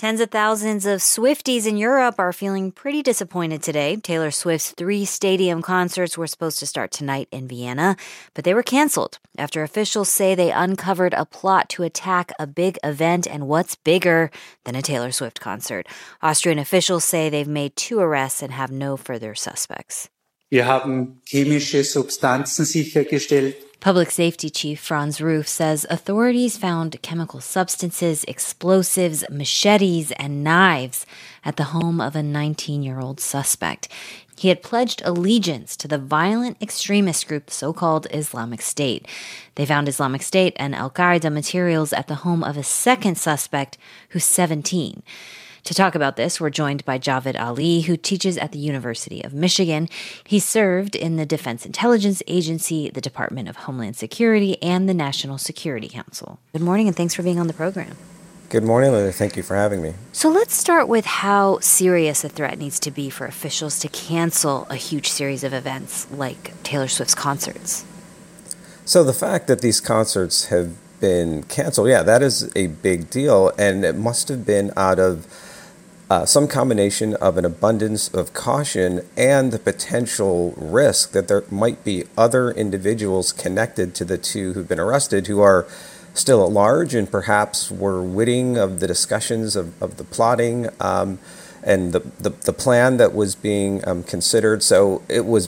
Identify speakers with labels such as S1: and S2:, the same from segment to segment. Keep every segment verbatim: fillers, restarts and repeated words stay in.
S1: Tens of thousands of Swifties in Europe are feeling pretty disappointed today. Taylor Swift's three stadium concerts were supposed to start tonight in Vienna, but they were canceled after officials say they uncovered a plot to attack a big event, and what's bigger than a Taylor Swift concert? Austrian officials say they've made two arrests and have no further suspects.
S2: Wir haben chemische Substanzen sichergestellt.
S1: Public Safety Chief Franz Ruf says authorities found chemical substances, explosives, machetes, and knives at the home of a nineteen-year-old suspect. He had pledged allegiance to the violent extremist group, the so-called Islamic State. They found Islamic State and Al-Qaeda materials at the home of a second suspect who's seventeen. To talk about this, we're joined by Javed Ali, who teaches at the University of Michigan. He served in the Defense Intelligence Agency, the Department of Homeland Security, and the National Security Council. Good morning, and thanks for being on the program.
S3: Good morning, Lily. Thank you for having me.
S1: So let's start with how serious a threat needs to be for officials to cancel a huge series of events like Taylor Swift's concerts.
S3: So the fact that these concerts have been canceled, yeah, that is a big deal, and it must have been out of Uh, some combination of an abundance of caution and the potential risk that there might be other individuals connected to the two who've been arrested who are still at large and perhaps were witting of the discussions of, of the plotting um, and the, the, the plan that was being um, considered. So it was,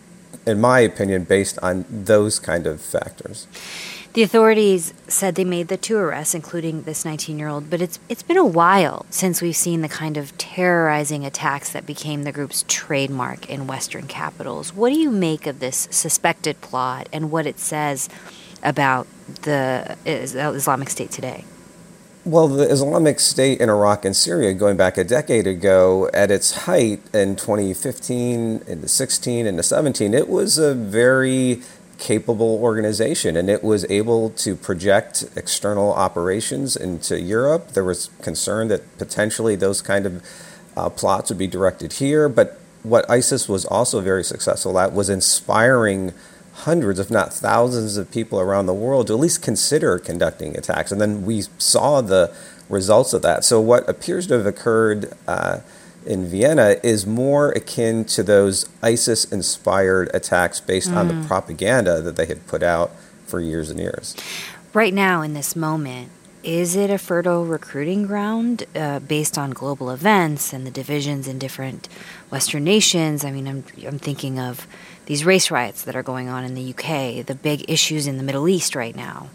S3: in my opinion, based on those kind of factors.
S1: The authorities said they made the two arrests, including this nineteen-year-old, but it's it's been a while since we've seen the kind of terrorizing attacks that became the group's trademark in Western capitals. What do you make of this suspected plot and what it says about the Islamic State today?
S3: Well, the Islamic State in Iraq and Syria, going back a decade ago, at its height in twenty fifteen, into sixteen, into seventeen, it was a very capable organization, and it was able to project external operations into Europe. There was concern that potentially those kind of uh, plots would be directed here, but what ISIS was also very successful at was inspiring hundreds, if not thousands of people around the world to at least consider conducting attacks, and then we saw the results of that. So what appears to have occurred uh, in Vienna is more akin to those ISIS-inspired attacks based mm. on the propaganda that they had put out for years and years.
S1: Right now, in this moment, is it a fertile recruiting ground uh, based on global events and the divisions in different Western nations? I mean, I'm, I'm thinking of these race riots that are going on in the U K, the big issues in the Middle East right now.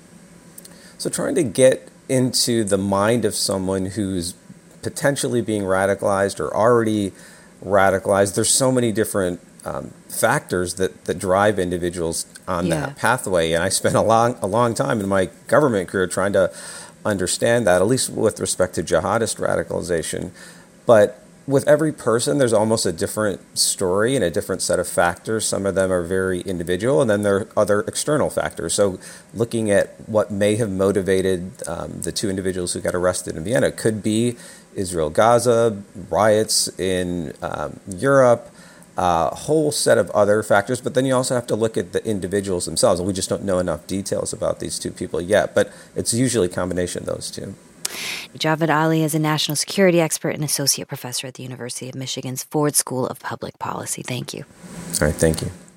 S3: So trying to get into the mind of someone who's potentially being radicalized or already radicalized. There's so many different um, factors that, that drive individuals on yeah. that pathway. And I spent a long, a long time in my government career trying to understand that, at least with respect to jihadist radicalization. But with every person, there's almost a different story and a different set of factors. Some of them are very individual, and then there are other external factors. So looking at what may have motivated um, the two individuals who got arrested in Vienna could be Israel-Gaza, riots in um, Europe, a uh, whole set of other factors. But then you also have to look at the individuals themselves. And we just don't know enough details about these two people yet. But it's usually a combination of those two.
S1: Javed Ali is a national security expert and associate professor at the University of Michigan's Ford School of Public Policy. Thank you.
S3: All right, thank you.